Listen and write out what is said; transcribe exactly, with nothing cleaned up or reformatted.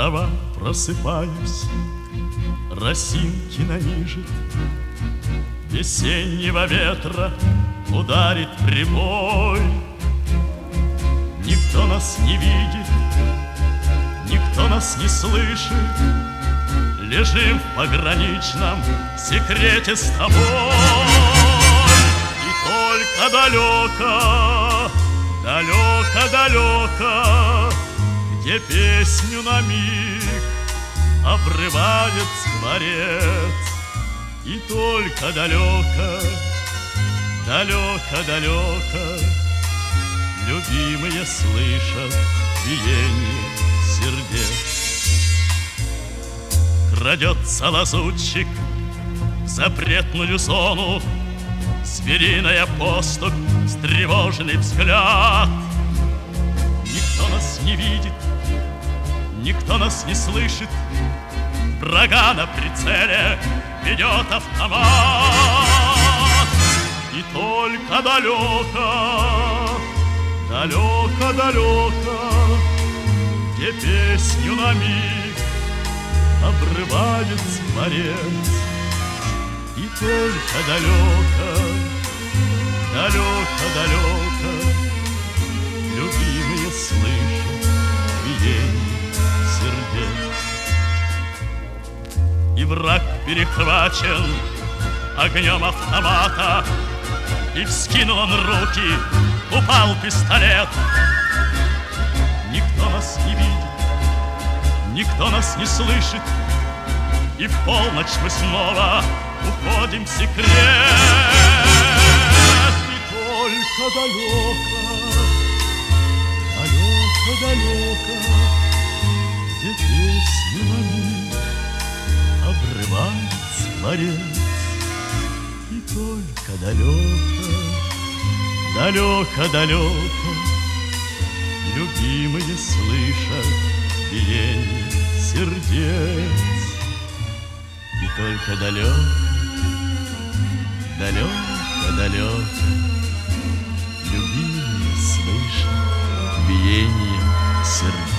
трава, просыпаюсь, росинки нанижет, весеннего ветра ударит прибой. Никто нас не видит, никто нас не слышит, лежим в пограничном секрете с тобой. И только далеко, далеко-далеко, где песню на миг обрывает скворец. И только далеко, далеко-далеко любимые слышат биение сердец. Крадется лазутчик в запретную зону, звериная поступь, встревоженный взгляд. Никто нас не видит, никто нас не слышит, врага на прицеле ведет автомат. И только далеко, далеко-далеко, где песню на миг обрывает скворец. И только далеко, далеко-далеко любимые слышат биение сердец. И враг перехвачен огнем автомата, и вскинул он руки, упал пистолет. Никто нас не видит, никто нас не слышит, и в полночь мы снова уходим в секрет. И только далеко, далеко-далеко, где песню на миг обрывает скворец. И только далеко, далеко-далеко любимые слышат биение сердец. И только далеко, далеко-далеко любимые слышат биение сердец.